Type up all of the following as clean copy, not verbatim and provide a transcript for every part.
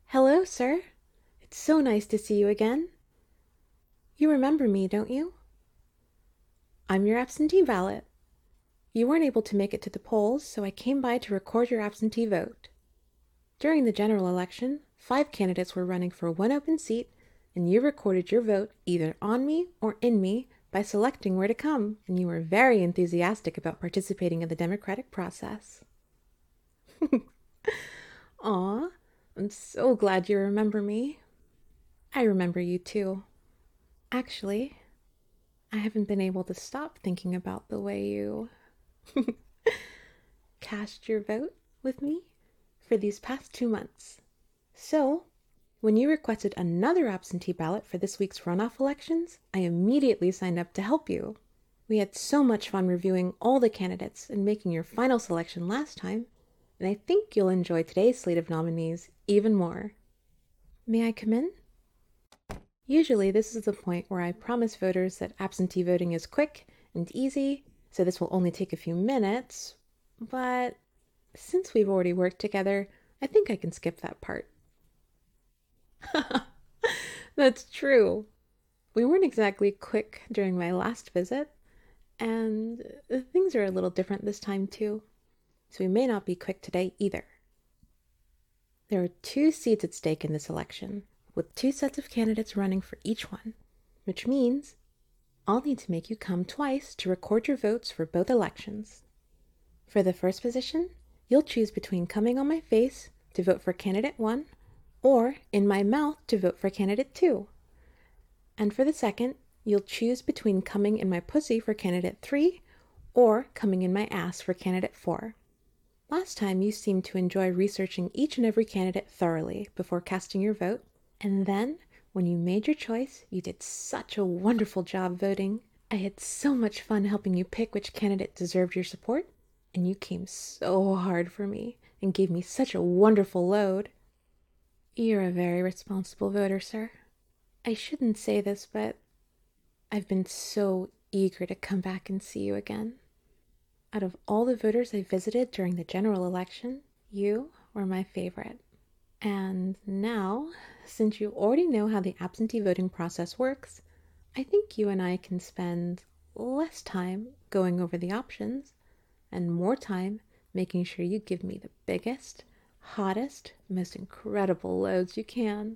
Hello, sir. It's so nice to see you again. You remember me, don't you? I'm your absentee ballot. You weren't able to make it to the polls, so I came by to record your absentee vote. During the general election, 5 candidates were running for one open seat, and you recorded your vote either on me or in me by selecting where to come, and you were very enthusiastic about participating in the democratic process. Aw, I'm so glad you remember me. I remember you too. Actually, I haven't been able to stop thinking about the way you cast your vote with me for these past 2 months. So, when you requested another absentee ballot for this week's runoff elections, I immediately signed up to help you. We had so much fun reviewing all the candidates and making your final selection last time, and I think you'll enjoy today's slate of nominees even more. May I come in? Usually, this is the point where I promise voters that absentee voting is quick and easy, so this will only take a few minutes. But since we've already worked together, I think I can skip that part. That's true. We weren't exactly quick during my last visit, and things are a little different this time, too. So we may not be quick today either. There are 2 seats at stake in this election, with 2 sets of candidates running for each one, which means I'll need to make you come twice to record your votes for both elections. For the first position, you'll choose between coming on my face to vote for candidate 1 or in my mouth to vote for candidate 2. And for the second, you'll choose between coming in my pussy for candidate 3 or coming in my ass for candidate 4. Last time, you seemed to enjoy researching each and every candidate thoroughly before casting your vote, and then, when you made your choice, you did such a wonderful job voting. I had so much fun helping you pick which candidate deserved your support, and you came so hard for me and gave me such a wonderful load. You're a very responsible voter, sir. I shouldn't say this, but I've been so eager to come back and see you again. Out of all the voters I visited during the general election, you were my favorite. And now, since you already know how the absentee voting process works, I think you and I can spend less time going over the options and more time making sure you give me the biggest, hottest, most incredible loads you can.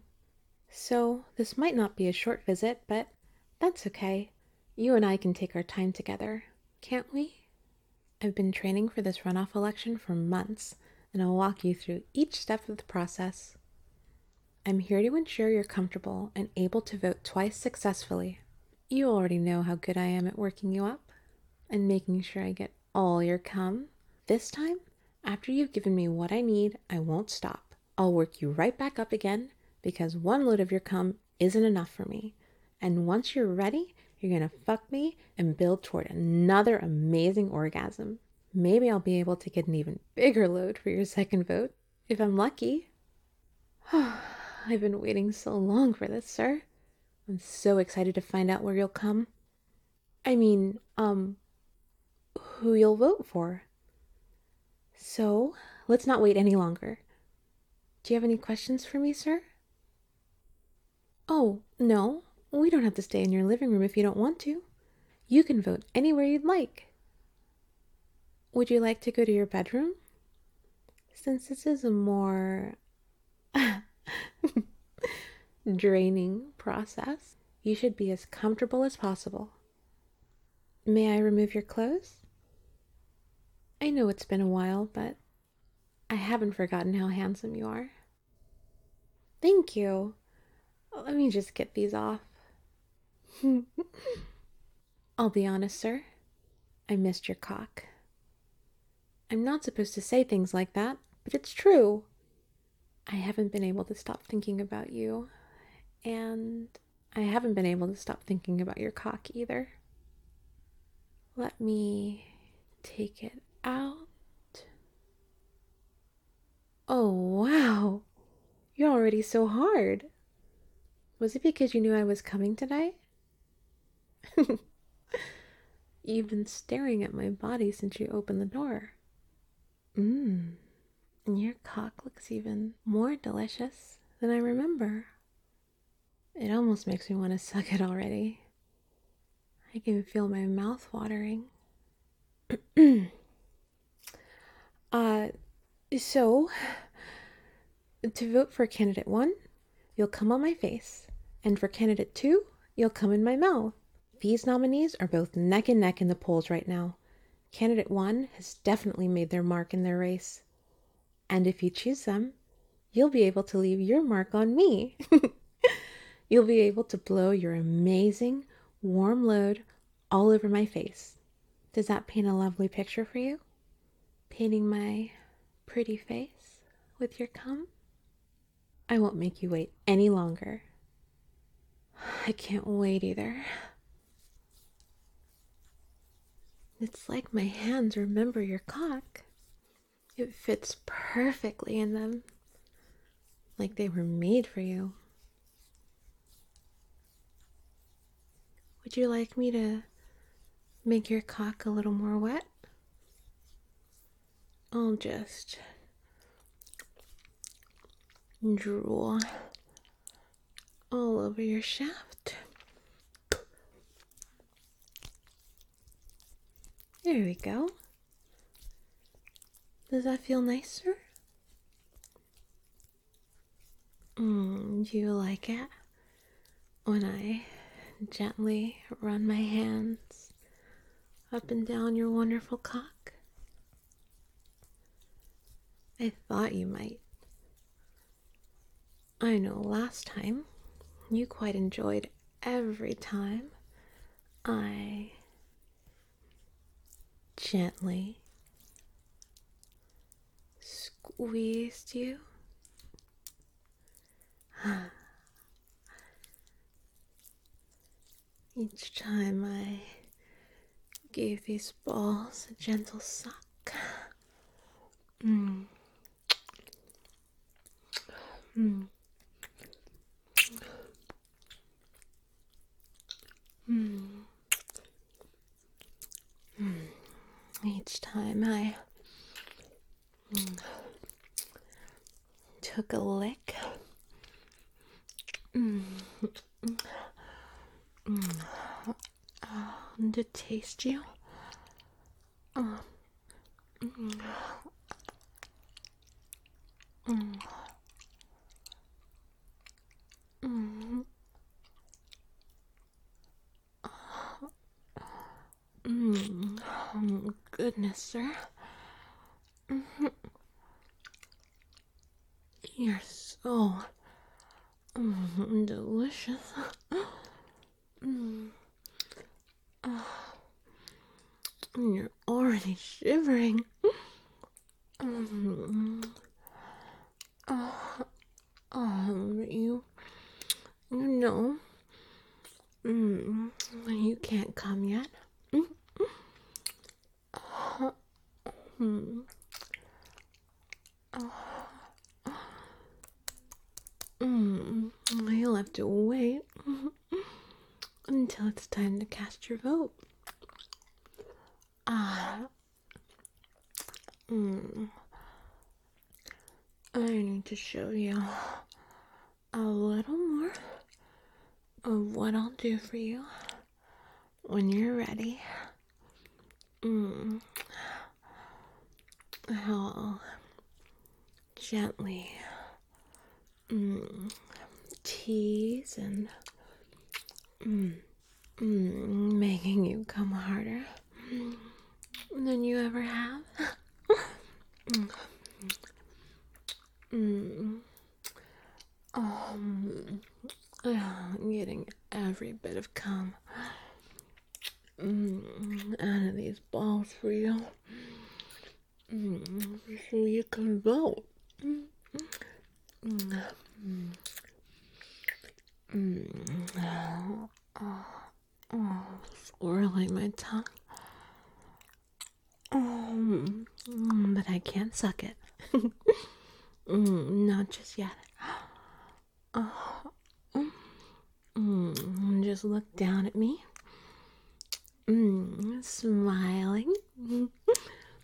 So, this might not be a short visit, but that's okay. You and I can take our time together, can't we? I've been training for this runoff election for months, and I'll walk you through each step of the process. I'm here to ensure you're comfortable and able to vote twice successfully. You already know how good I am at working you up and making sure I get all your cum. This time, after you've given me what I need, I won't stop. I'll work you right back up again because one load of your cum isn't enough for me. And once you're ready, you're gonna fuck me and build toward another amazing orgasm. Maybe I'll be able to get an even bigger load for your second vote, if I'm lucky. I've been waiting so long for this, sir. I'm so excited to find out where you'll come. I mean, who you'll vote for. So, let's not wait any longer. Do you have any questions for me, sir? Oh, no. We don't have to stay in your living room if you don't want to. You can vote anywhere you'd like. Would you like to go to your bedroom? Since this is a more draining process, you should be as comfortable as possible. May I remove your clothes? I know it's been a while, but I haven't forgotten how handsome you are. Thank you. Let me just get these off. I'll be honest, sir. I missed your cock. I'm not supposed to say things like that, but it's true. I haven't been able to stop thinking about you, and I haven't been able to stop thinking about your cock either. Let me take it out. Oh, wow. You're already so hard. Was it because you knew I was coming tonight? You've been staring at my body since you opened the door. And your cock looks even more delicious then I remember. It almost makes me want to suck it already. I can feel my mouth watering. uh, so, to vote for candidate 1, you'll come on my face, and for candidate 2, you'll come in my mouth. These nominees are both neck and neck in the polls right now. Candidate 1 has definitely made their mark in their race. And if you choose them, you'll be able to leave your mark on me. You'll be able to blow your amazing, warm load all over my face. Does that paint a lovely picture for you? Painting my pretty face with your cum? I won't make you wait any longer. I can't wait either. It's like my hands remember your cock. It fits perfectly in them, like they were made for you. Would you like me to make your cock a little more wet? I'll just drool all over your shaft. There we go. Does that feel nicer? Do you like it when I gently run my hands up and down your wonderful cock? I thought you might. I know last time you quite enjoyed every time I gently squeezed you. Each time I gave these balls a gentle suck. Each time I took a lick. To taste you. Goodness, sir. You're so delicious. You're already shivering. You know, you can't come yet. You'll have to wait until it's time to cast your vote. I need to show you a little more of what I'll do for you when you're ready. I'll gently tease and making you come harder than you ever have. Getting every bit of cum out of these balls for you, so you can vote. Swirling my tongue. But I can't suck it. Not just yet. Just look down at me. Smiling.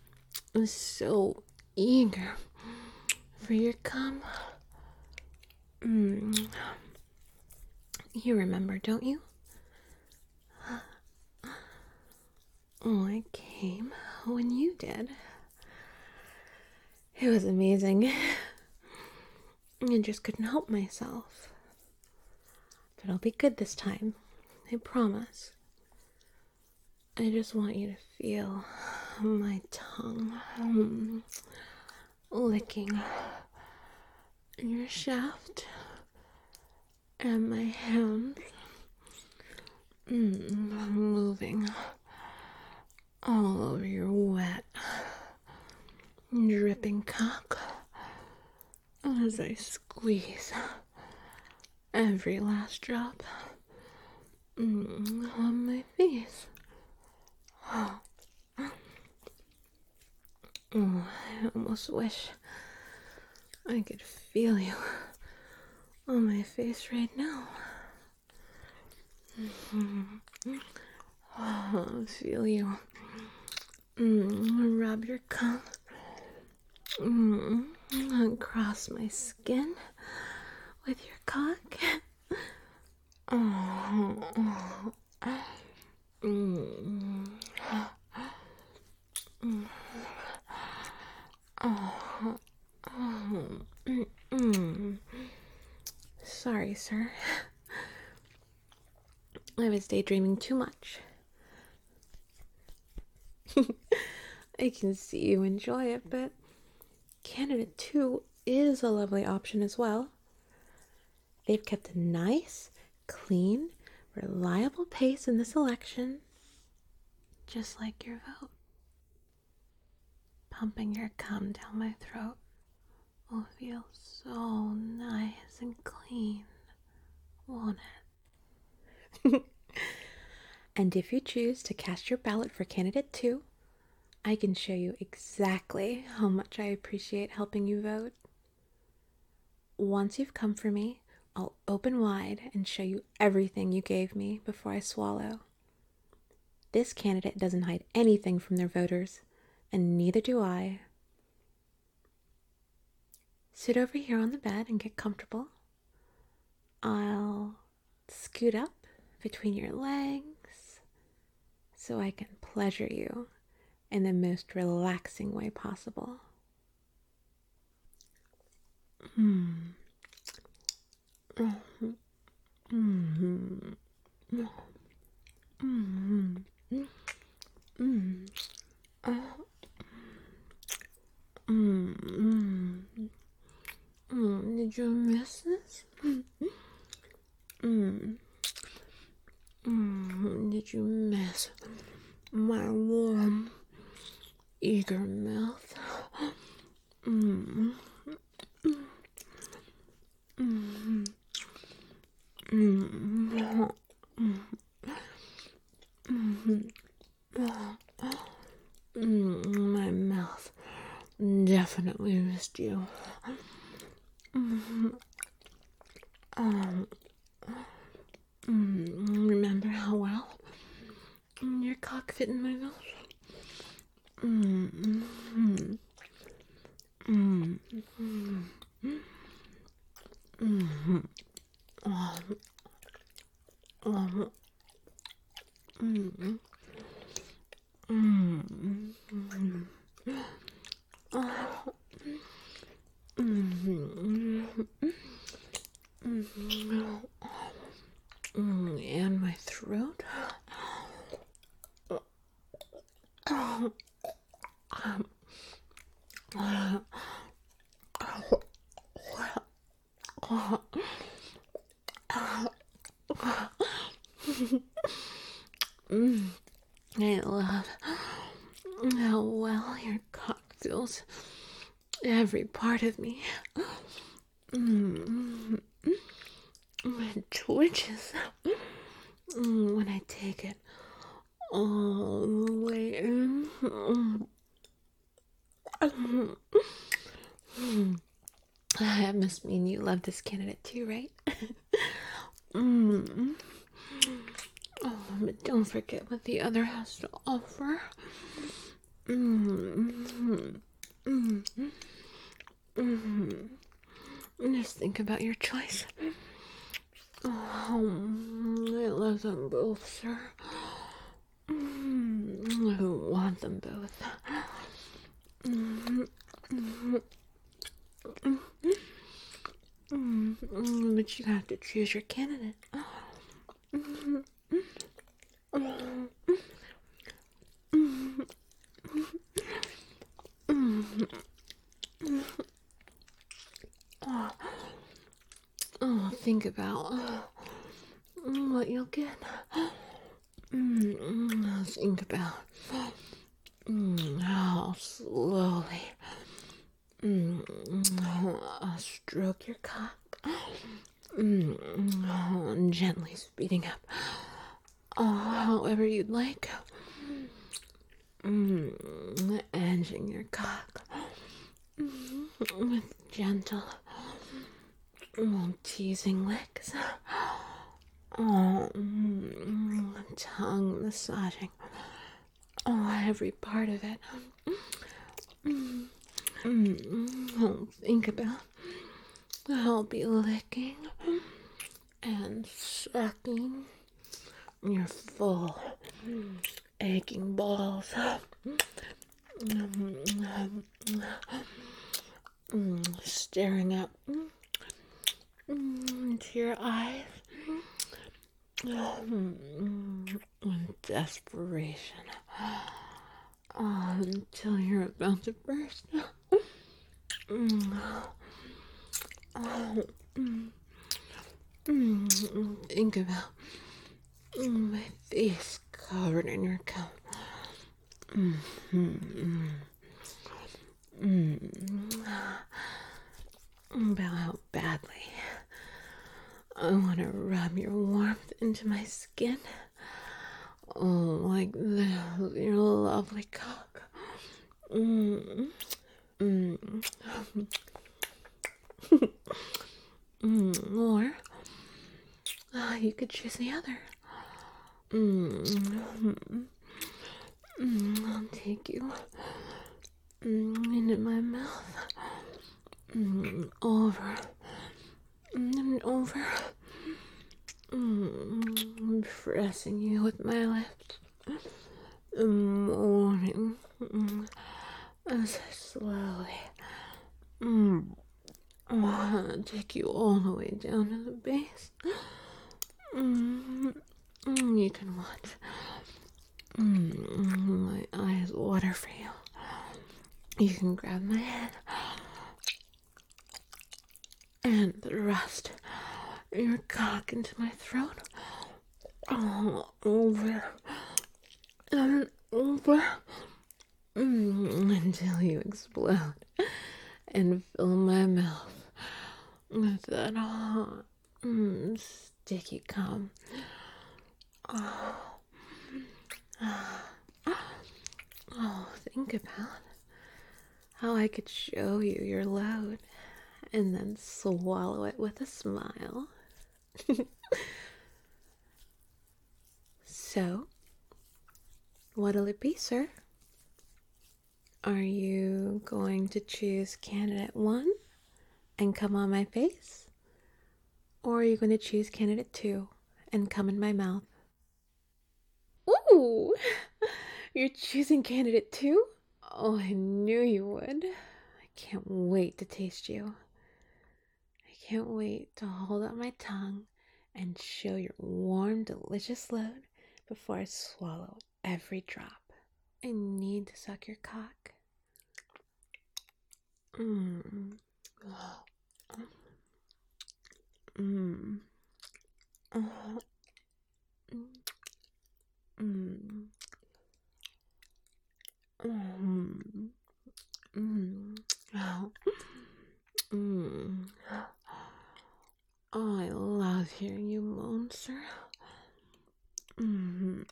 So eager for your cum. Mm. You remember, don't you? Oh, I came when you did. It was amazing. I just couldn't help myself. But I'll be good this time. I promise. I just want you to feel my tongue licking your shaft and my hands moving all over your wet, dripping cock as I squeeze every last drop on my face. Oh, I almost wish I could feel you on my face right now. Oh, feel you rub your cum across my skin with your cock. Sorry, sir. I was daydreaming too much. I can see you enjoy it, but Candidate 2 is a lovely option as well. They've kept a nice, clean, reliable pace in the selection, just like your vote. Pumping your cum down my throat will feel so nice and clean, won't it? And if you choose to cast your ballot for Candidate 2, I can show you exactly how much I appreciate helping you vote. Once you've come for me, I'll open wide and show you everything you gave me before I swallow. This candidate doesn't hide anything from their voters, and neither do I. Sit over here on the bed and get comfortable. I'll scoot up between your legs so I can pleasure you in the most relaxing way possible. Did you miss this? Did you miss my warm, eager mouth? My mouth definitely missed you. Remember how well your cock fit in my mouth? And my throat. I love how well your cock feels every part of me. It twitches when I take it all the way in. That must mean you love this candidate too, right? Oh, but don't forget what the other has to offer. Just think about your choice. Oh, I love them both, sir. I want them both. But you have to choose your candidate. Oh, think about what you'll get. Think about how slowly I'll stroke your cock. Gently speeding up. However you'd like. Edging your cock with gentle, teasing licks. Tongue massaging. Every part of it. Think about how I'll be licking and sucking your full aching balls. Staring up into your eyes in desperation until you're about to burst. Think about my face covered in your cum. About how badly I want to rub your warmth into my skin. Oh, like this, your lovely cock. Or you could choose the other. I'll take you into my mouth. Over and over. Pressing you with my lips. Moaning as I slowly take you all the way down to the base. You can watch my eyes water for you. You can grab my head and thrust your cock into my throat. Over and over until you explode and fill my mouth with that hot, sticky cum. Think about how I could show you your load and then swallow it with a smile. So, what'll it be, sir? Are you going to choose candidate 1 and come on my face? Or are you going to choose candidate 2 and come in my mouth? Ooh! You're choosing candidate 2? Oh, I knew you would. I can't wait to taste you. I can't wait to hold out my tongue and show your warm, delicious load before I swallow every drop. I need to suck your cock. Oh, I love hearing you moan, sir. And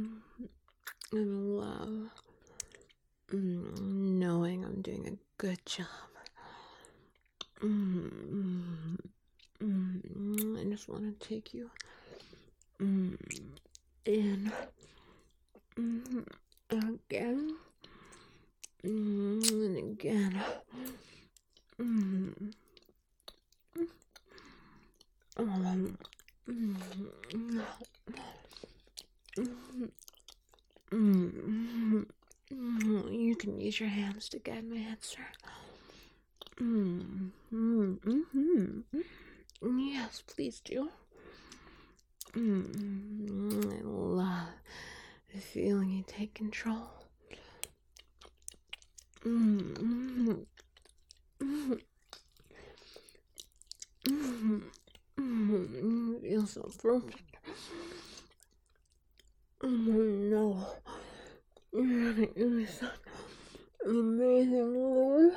love knowing I'm doing a good job. I just want to take you in again and again Um, You can use your hands to guide my answer. Yes, please do. I love the feeling you take control. It feels so perfect. No. You're gonna do such an amazing Lord.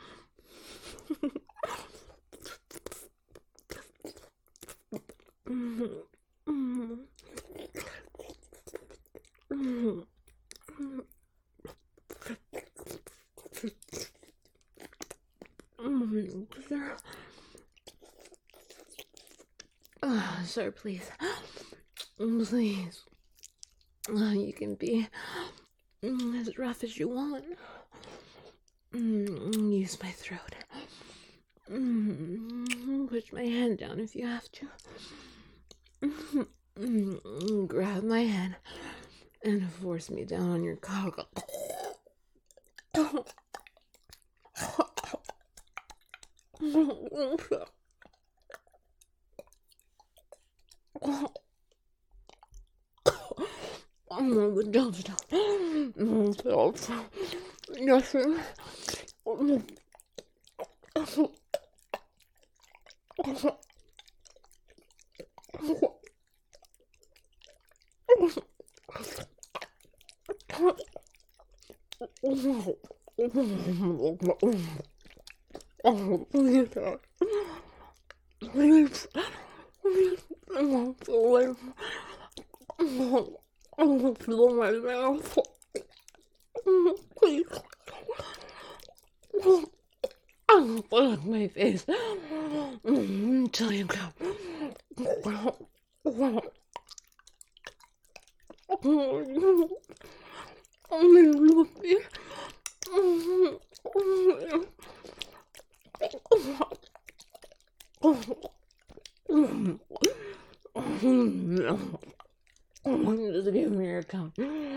Sir, please. Please. You can be as rough as you want. Use my throat. Push my hand down if you have to. Grab my head and force me down on your cock. Don't stop. Nothing. Oh, please, please, please, I won't feel like I won't feel my mouth. Please, I won't feel my face until you come. Just give me your tongue.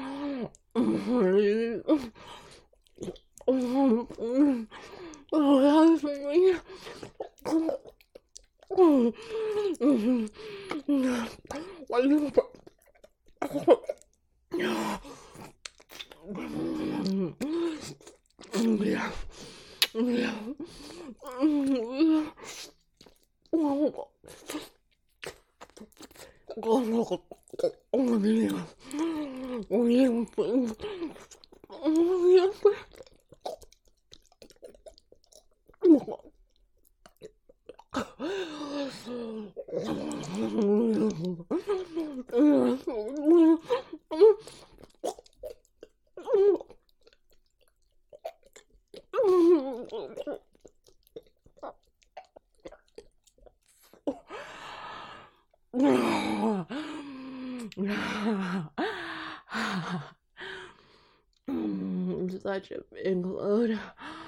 Such a big load.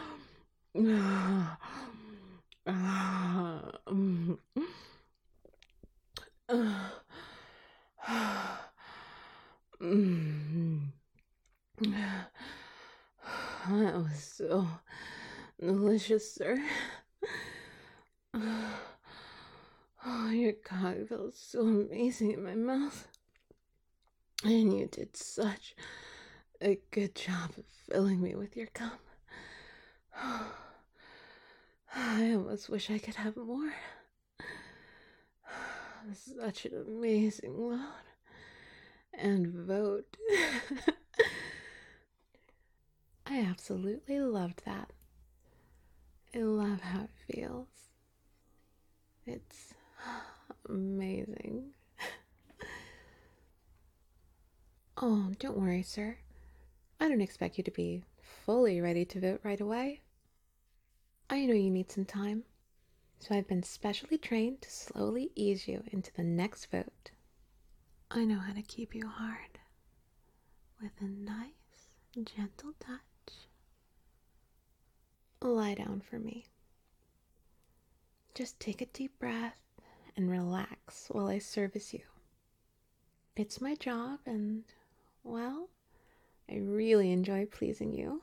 That was so delicious, sir. Oh, your cock felt so amazing in my mouth. And you did such a good job of filling me with your cum. I almost wish I could have more. Such an amazing load. And vote. I absolutely loved that. I love how it feels. It's amazing. Oh, don't worry, sir. I don't expect you to be fully ready to vote right away. I know you need some time, so I've been specially trained to slowly ease you into the next vote. I know how to keep you hard with a nice, gentle touch. Lie down for me. Just take a deep breath and relax while I service you. It's my job, and, well, I really enjoy pleasing you.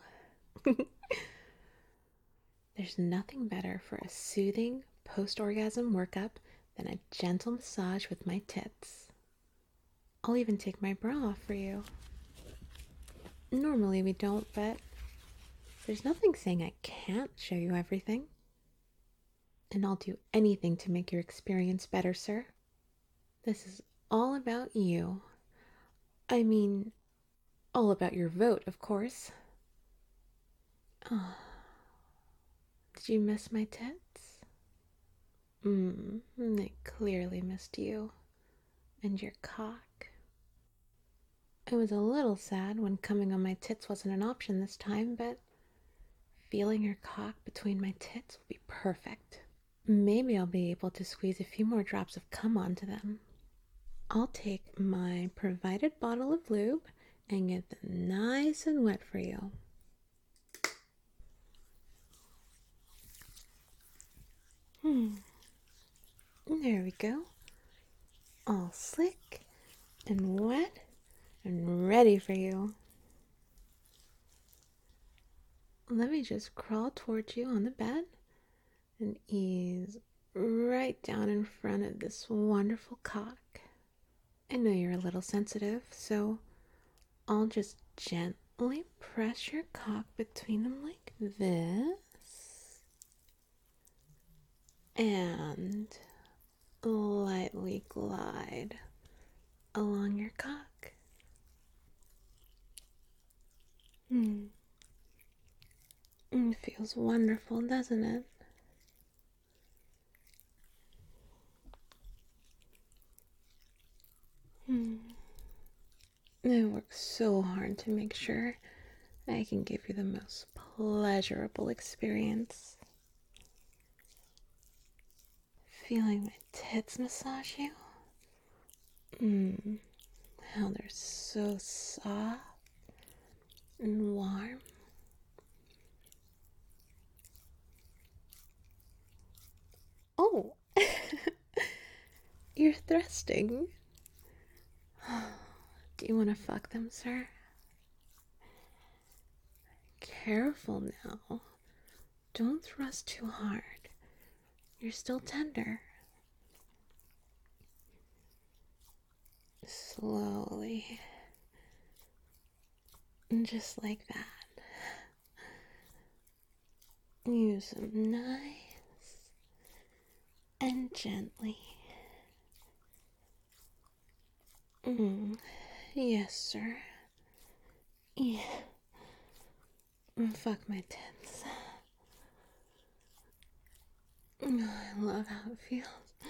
There's nothing better for a soothing post-orgasm workup than a gentle massage with my tits. I'll even take my bra off for you. Normally we don't, but there's nothing saying I can't show you everything. And I'll do anything to make your experience better, sir. This is all about you. I mean, all about your vote, of course. Oh, did you miss my tits? I clearly missed you and your cock. I was a little sad when coming on my tits wasn't an option this time, but feeling your cock between my tits will be perfect. Maybe I'll be able to squeeze a few more drops of cum onto them. I'll take my provided bottle of lube and get them nice and wet for you. There we go. All slick and wet and ready for you. Let me just crawl towards you on the bed and ease right down in front of this wonderful cock. I know you're a little sensitive, so I'll just gently press your cock between them like this and lightly glide along your cock. It feels wonderful, doesn't it? I work so hard to make sure I can give you the most pleasurable experience. Feeling my tits massage you? How they're so soft and warm. Oh, you're thrusting. Do you want to fuck them, sir? Careful now. Don't thrust too hard. You're still tender. Slowly. Just like that. Use them nice and gently. Yes, sir. Yeah. Fuck my tits. I love how it feels.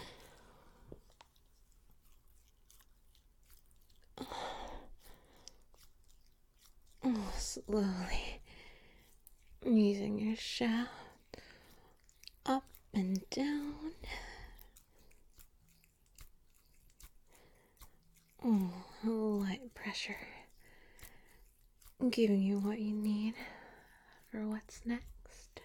Slowly. Using your shaft up and down. Light pressure. Giving you what you need for what's next.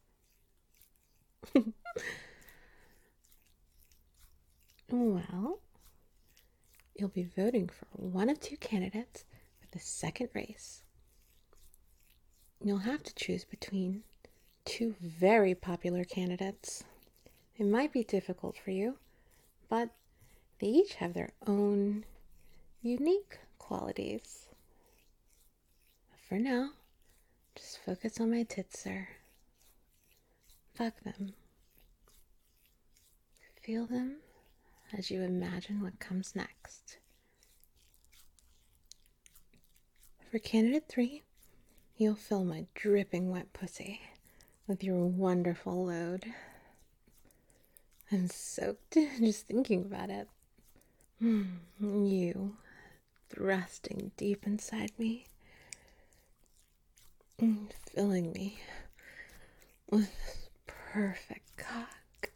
Well, you'll be voting for one of two candidates for the second race. You'll have to choose between two very popular candidates. It might be difficult for you, but they each have their own unique qualities. For now, just focus on my tits, sir. Fuck them. Feel them as you imagine what comes next. For candidate 3, you'll fill my dripping wet pussy with your wonderful load. I'm soaked just thinking about it. You thrusting deep inside me, filling me with this perfect cock.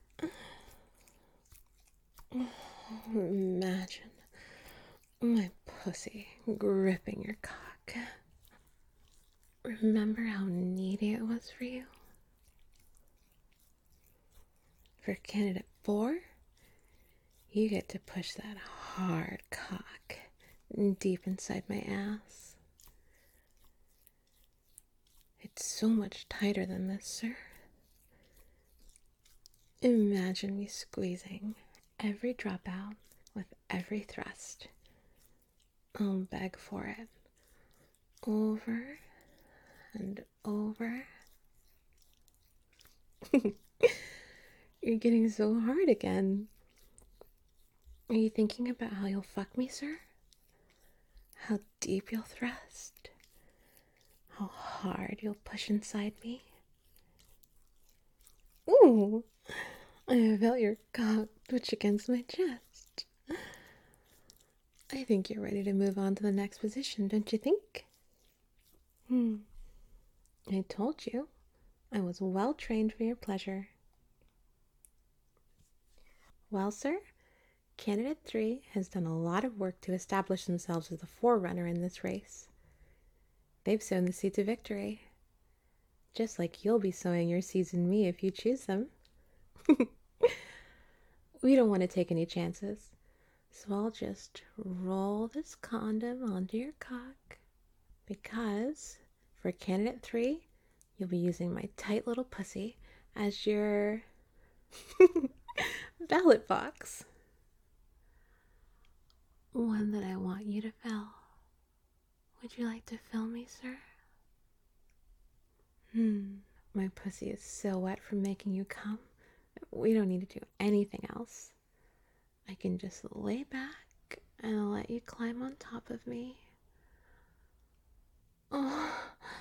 Imagine my pussy gripping your cock. Remember how needy it was for you? For candidate 4, You get to push that hard cock deep inside my ass. It's so much tighter than this, sir. Imagine me squeezing every drop out with every thrust. I'll beg for it. Over and over. You're getting so hard again. Are you thinking about how you'll fuck me, sir? How deep you'll thrust? How hard you'll push inside me? Ooh! I felt your cock twitch against my chest. I think you're ready to move on to the next position, don't you think? I told you I was well trained for your pleasure. Well, sir, Candidate 3 has done a lot of work to establish themselves as the forerunner in this race. They've sown the seeds of victory, just like you'll be sowing your seeds in me if you choose them. We don't want to take any chances, so I'll just roll this condom onto your cock, because for Candidate 3, you'll be using my tight little pussy as your ballot box. One that I want you to fill. Would you like to fill me, sir? My pussy is so wet from making you come. We don't need to do anything else. I can just lay back and let you climb on top of me. Oh.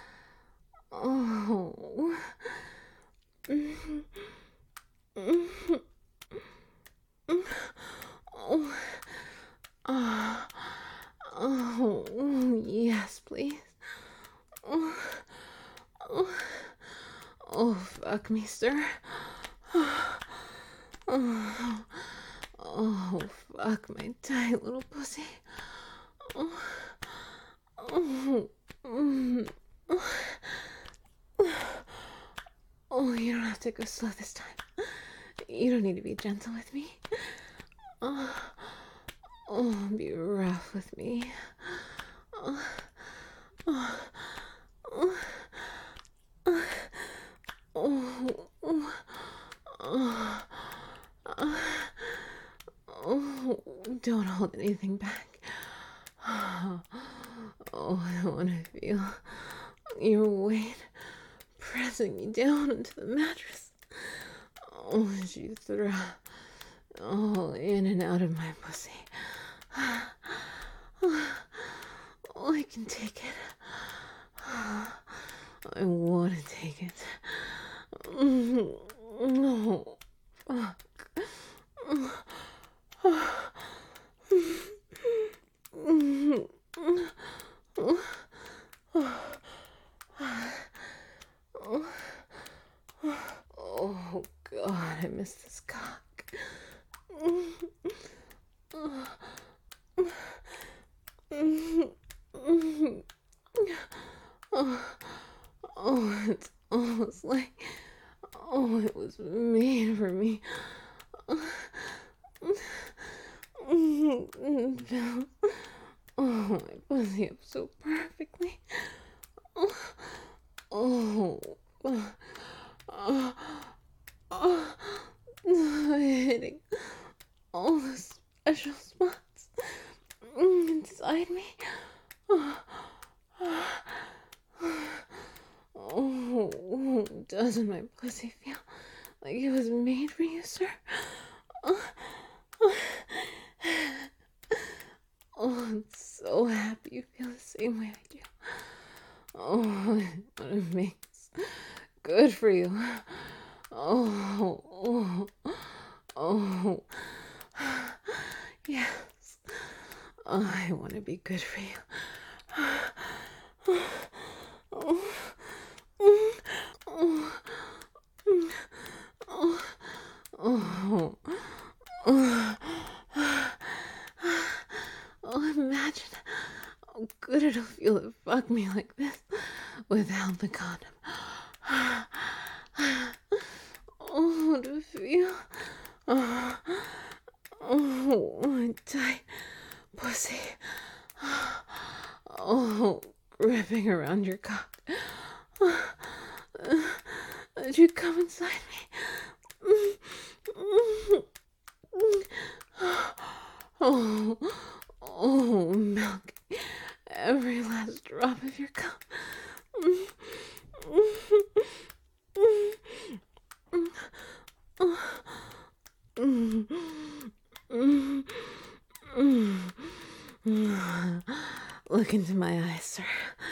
Oh. Oh. Oh. Yes, please. Oh, fuck me, sir. Oh, fuck my tight little pussy. Oh, you don't have to go slow this time. You don't need to be gentle with me. Be rough with me. Don't hold anything back. I want to feel your weight pressing me down into the mattress. As you throw all in and out of my pussy. I can take it. I want to take it. No, fuck. Oh, God, I miss this cock. It's almost like, it was made for me. My pussy up so perfectly. Hitting all the special spots inside me. Doesn't my pussy feel like it was made for you, sir? I'm so happy you feel the same way I do. What it makes good for you. Yes. I want to be good for you. Imagine how good it'll feel to fuck me like this without the condom. To feel Oh, tight pussy. Oh, gripping around your cock. Would you come inside me? Oh, oh, milk every last drop of your cum. Look into my eyes, sir.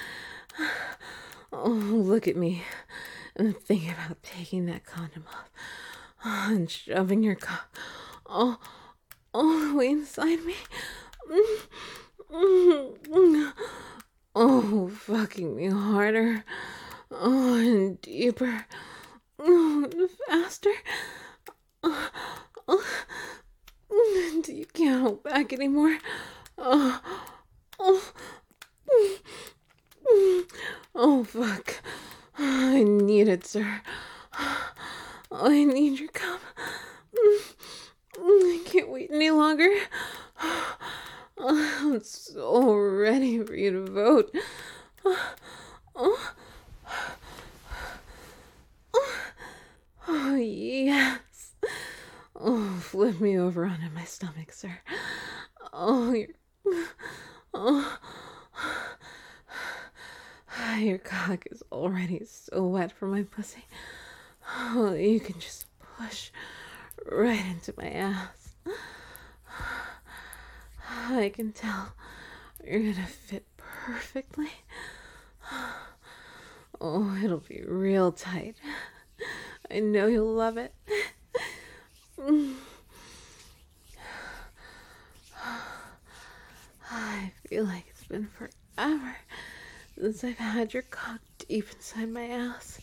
Oh, look at me and think about taking that condom off and shoving your cock all the way inside me. Oh, fucking me harder. Oh, and deeper. Oh, faster. You can't hold back anymore. Oh, fuck. I need it, sir. I need your cum. I can't wait any longer. I'm so ready for you to vote. Oh, yes. Oh, flip me over onto my stomach, sir. Oh, your cock is already so wet for my pussy. Oh, you can just push right into my ass. I can tell you're gonna fit perfectly. Oh, it'll be real tight. I know you'll love it. I feel like it's been forever since I've had your cock deep inside my ass.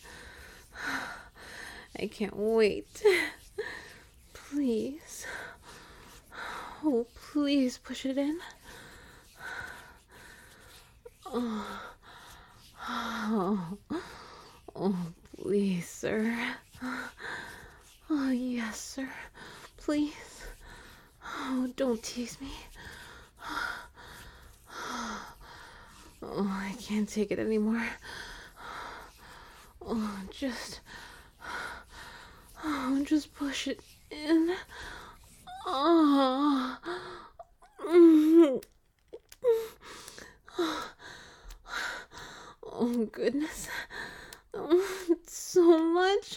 I can't wait. Please. Oh, please push it in. Oh, please, sir. Oh, yes, sir. Please. Oh, don't tease me. Oh, I can't take it anymore. Oh, just push it in. Oh, oh goodness. Oh, so much.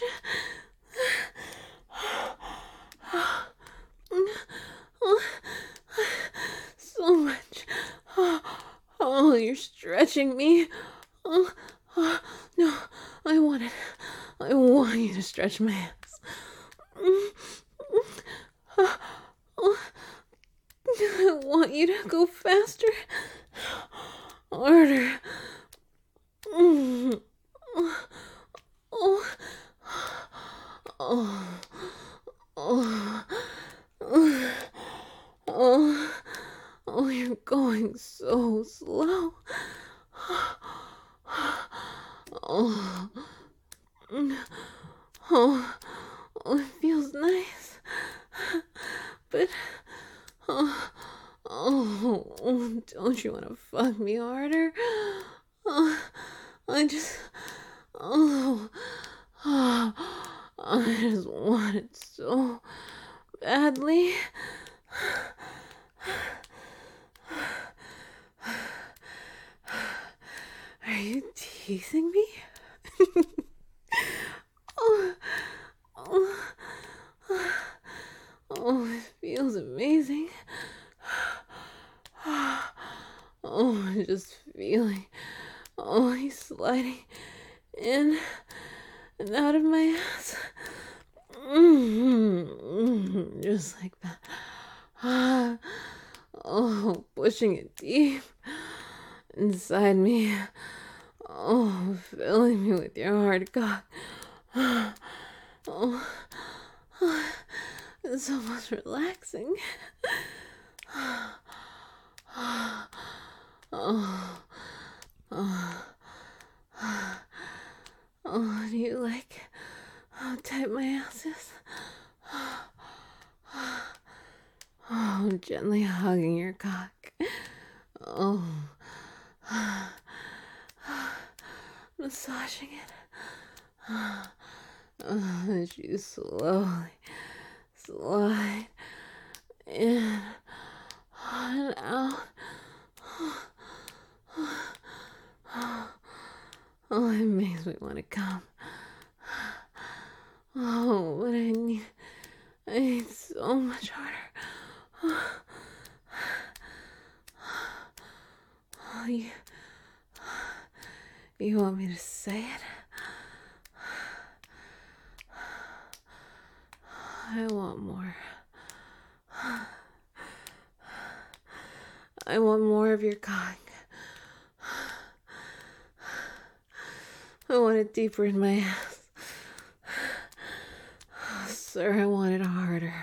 So much. Oh, you're stretching me. Oh, no, I want it. I want you to stretch my ass. I want you to go faster, harder. Oh, oh, oh, oh, oh, oh, you're going so slow. Oh, oh, oh, it feels nice, but oh, don't you want to fuck me harder? Oh, I just, oh, I just want it so badly. Are you teasing me? Oh, oh, oh, it feels amazing. Oh, just feeling. Oh, he's sliding in and out of my ass. Just like that. Oh, pushing it deep inside me. Oh, filling me with your hard cock. Oh, it's almost relaxing. Oh, do you like how tight my ass is? Oh, I'm gently hugging your cock. Oh, massaging it. As you slowly slide in and out. Oh, it makes me want to come. Oh, but I need so much harder. Oh, you want me to say it? I want more. I want more of your cock. I want it deeper in my ass. Oh, sir, I want it harder.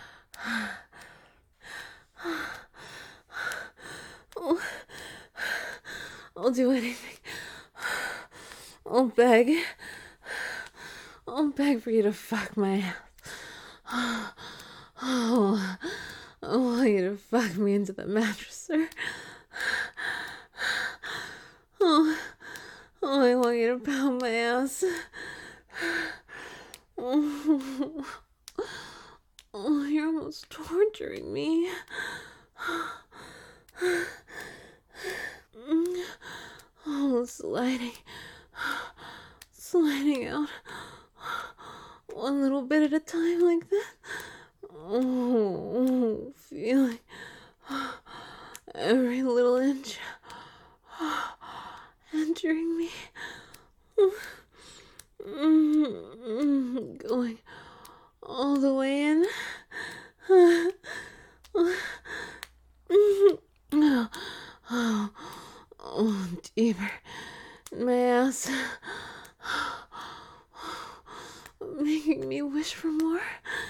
Oh, I'll do anything. I'll beg. I'll beg for you to fuck my ass. Oh, I want you to fuck me into the mattress, sir. Oh, I want you to pound my ass. Oh, you're almost torturing me. Oh, sliding out one little bit at a time like that. Oh, feeling every little inch entering me. Going all the way in. Oh, deeper in my ass. Making me wish for more.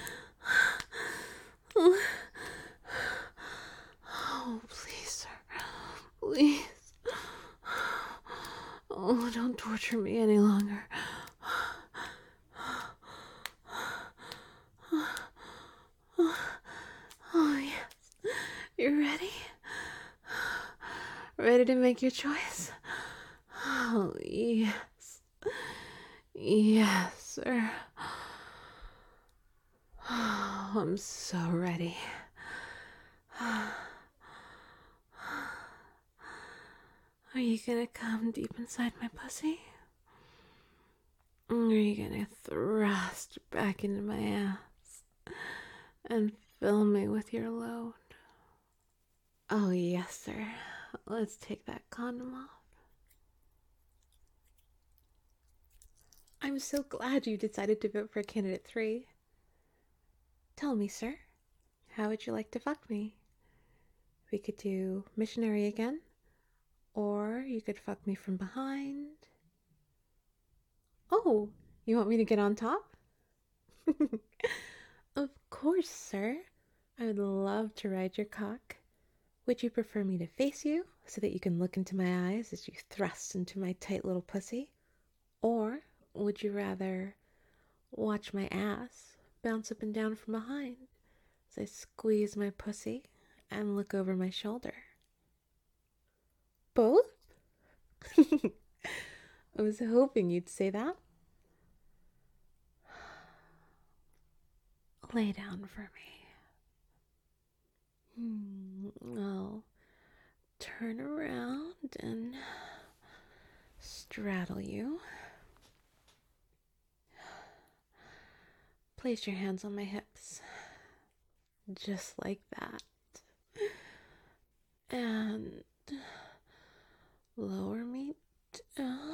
Oh, please, sir. Please. Oh, don't torture me any longer. Oh, yes. You're ready? Ready to make your choice? Oh, yes. Yes, sir. Oh, I'm so ready. Are you gonna come deep inside my pussy? Or are you gonna thrust back into my ass and fill me with your load? Oh, yes, sir. Let's take that condom off. I'm so glad you decided to vote for candidate 3. Tell me, sir, how would you like to fuck me? We could do missionary again, or you could fuck me from behind. Oh, you want me to get on top? Of course, sir. I would love to ride your cock. Would you prefer me to face you so that you can look into my eyes as you thrust into my tight little pussy? Or would you rather watch my ass bounce up and down from behind as I squeeze my pussy and look over my shoulder? Both? I was hoping you'd say that. Lay down for me. I'll turn around and straddle you. Place your hands on my hips. Just like that. And lower me down.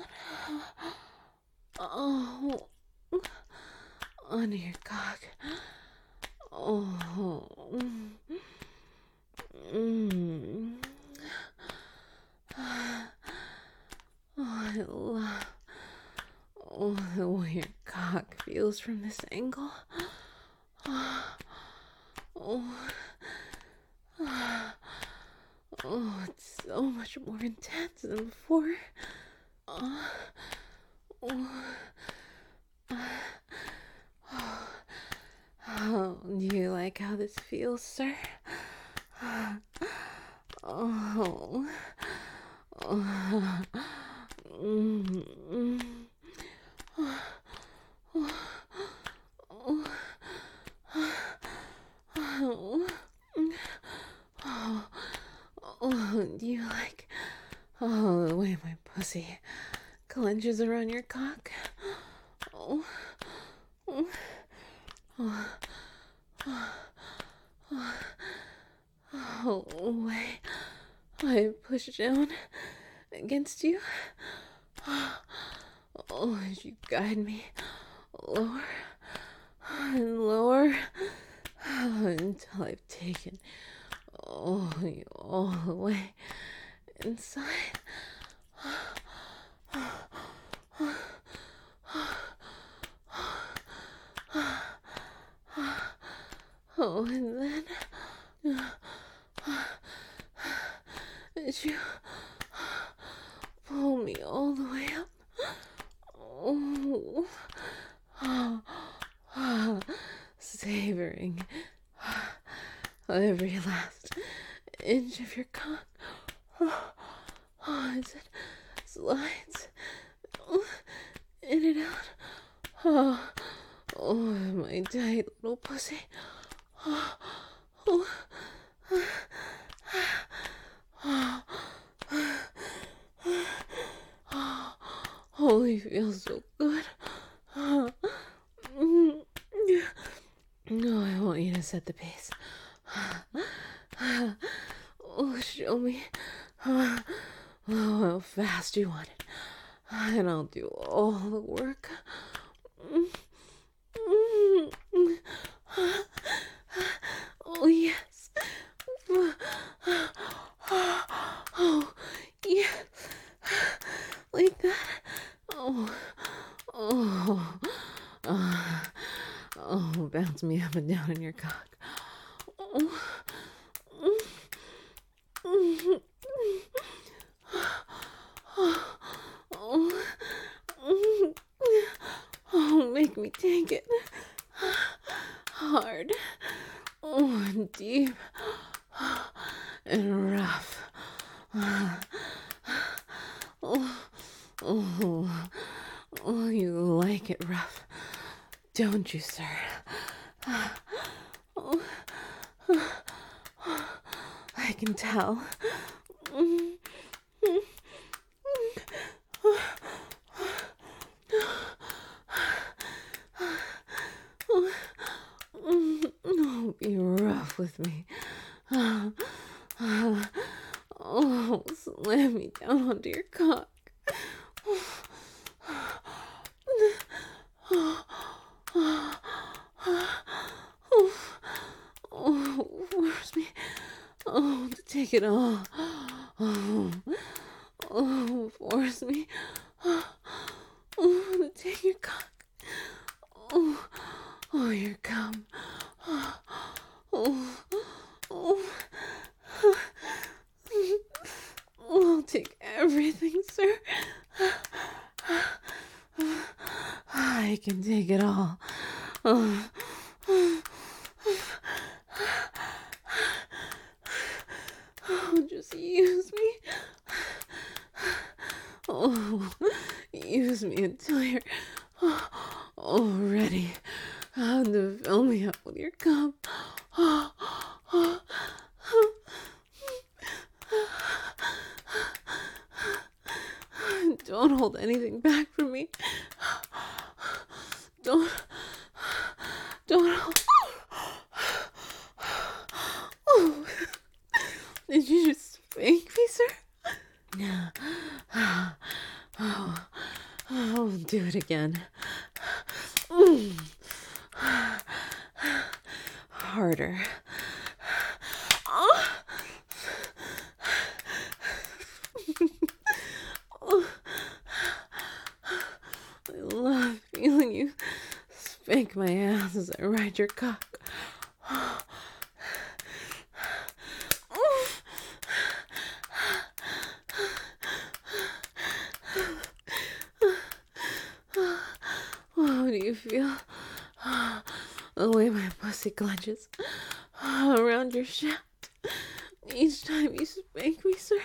Oh, under your cock. Oh, I love the way your cock feels from this angle. Oh, it's so much more intense than before. Oh, do you like how this feels, sir? Oh. Oh. Mm. Oh. Oh, do you like the way my pussy clenches around your cock? Oh, oh, oh, oh, way I push down against you. Oh, as you guide me lower and lower until I've taken you all the way inside. Oh, and then as you pull me all the way up. Oh, savoring every last inch of your cock. As it slides in and out. Oh, my tight little pussy. Oh, it feels so good. Oh, I want you to set the pace. Oh, show me how fast you want it. And I'll do all the work. Oh, yes. Oh, yeah. Like that. Oh, bounce me up and down in your cock. Oh, make me take it hard. Oh, and deep and rough. Oh, you like it rough, don't you, sir? Oh, I can tell. Oh, be rough with me. Oh, slam me down onto your cock. Oh, force me. Oh, to take it all. Oh, force me. Oh, to take your cock. Oh, your cum. Oh, I'll take everything, sir. I can take it all. Just use me. Oh, use me until you're ready to fill me up with your cum. Don't hold anything back from me. Don't hold. Oh, did you just spank me, sir? Oh, do it again. Harder. I love feeling you spank my ass as I ride your cock. How do you feel? The way my pussy clenches around your shaft. Each time you spank me, sir.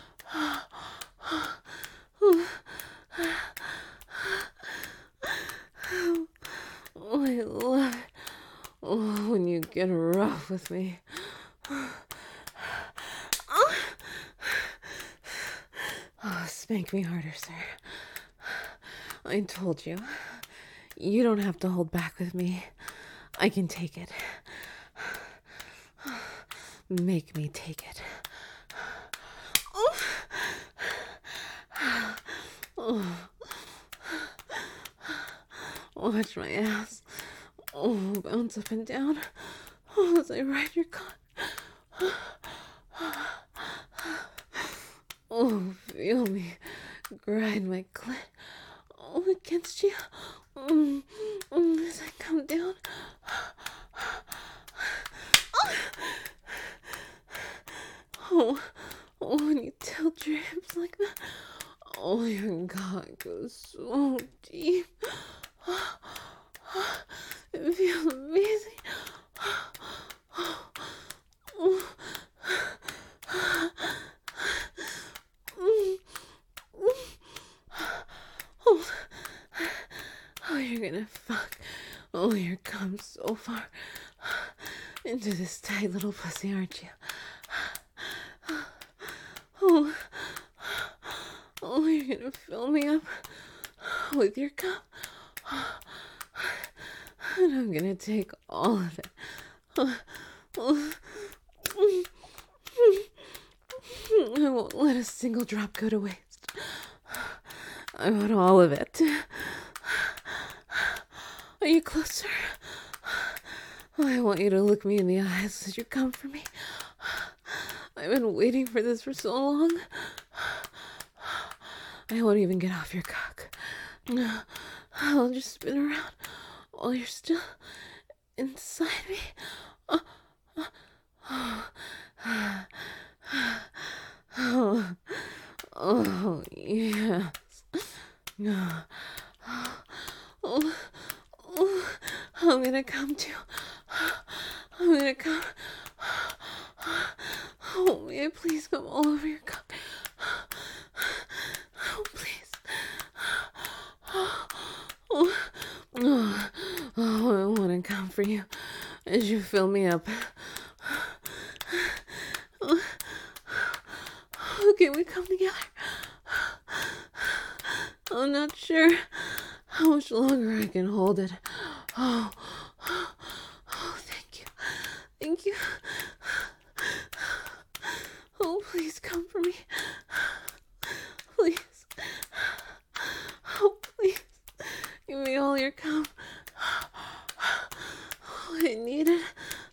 Oh, I love it. Oh, when you get rough with me. Oh, spank me harder, sir. I told you. You don't have to hold back with me. I can take it. Make me take it. Oh. Watch my ass. Oh, bounce up and down. Oh, as I ride your cock. Oh, feel me grind my clit. Oh, against you. As I come down. Oh, when you tilt your hips like that. Oh, your cock goes so deep. It feels amazing. Oh, you're gonna fuck. Oh, you're come so far into this tight little pussy, aren't you? Oh, you're gonna fill me up with your cum. And I'm gonna take all of it. I won't let a single drop go to waste. I want all of it. Are you closer? I want you to look me in the eyes as you come for me. I've been waiting for this for so long. I won't even get off your cock. I'll just spin around while you're still inside me. Oh, yes. I'm gonna come too. I'm gonna come. Oh, may I please come all over your cock? Oh, please. I want to come for you as you fill me up. Can we come together? I'm not sure how much longer I can hold it. Oh, thank you. Thank you. Oh, please come for me. Please. Oh, please. Give me all your cum. Oh, I need it.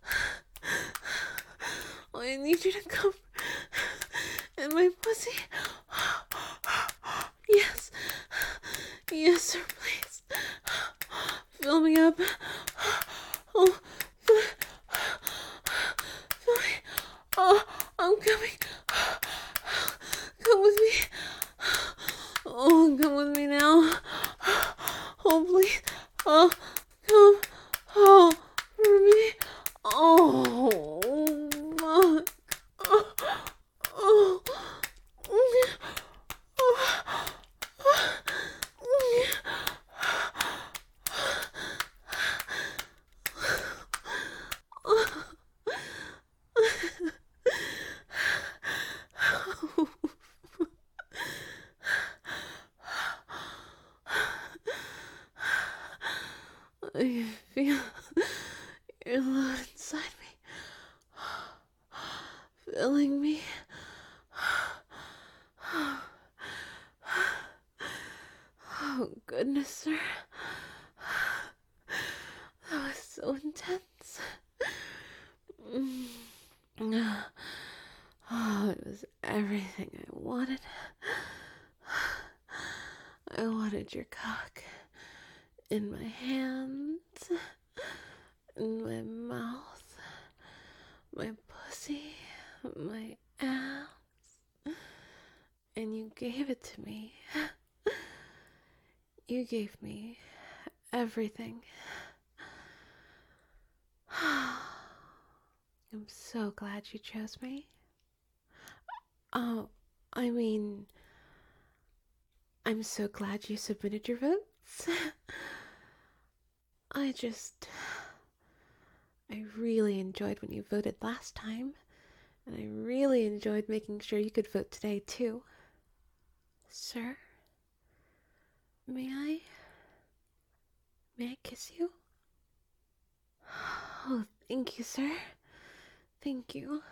Oh, I need you to come in my pussy. Yes. Yes, sir, please. Fill me up. Oh, fill me. Oh, I'm coming. Come with me. Oh, come with me now. Oh, please. Oh, come. Oh, for me. Oh, fuck. Oh, I feel your love inside me, filling me. Oh, goodness, sir. That was so intense. Oh, it was everything I wanted. I wanted your cock in my hands, in my mouth, my pussy, my ass, and you gave it to me. You gave me everything. I'm so glad you chose me. Oh, I mean, I'm so glad you submitted your votes. I just. I really enjoyed when you voted last time, and I really enjoyed making sure you could vote today, too. Sir, may I? May I kiss you? Oh, thank you, sir. Thank you.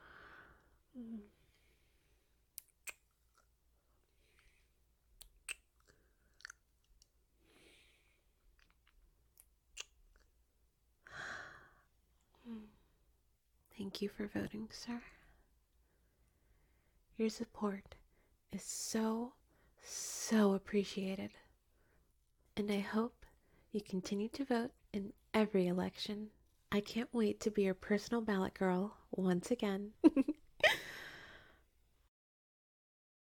Thank you for voting, sir. Your support is so appreciated. And I hope you continue to vote in every election. I can't wait to be your personal ballot girl once again.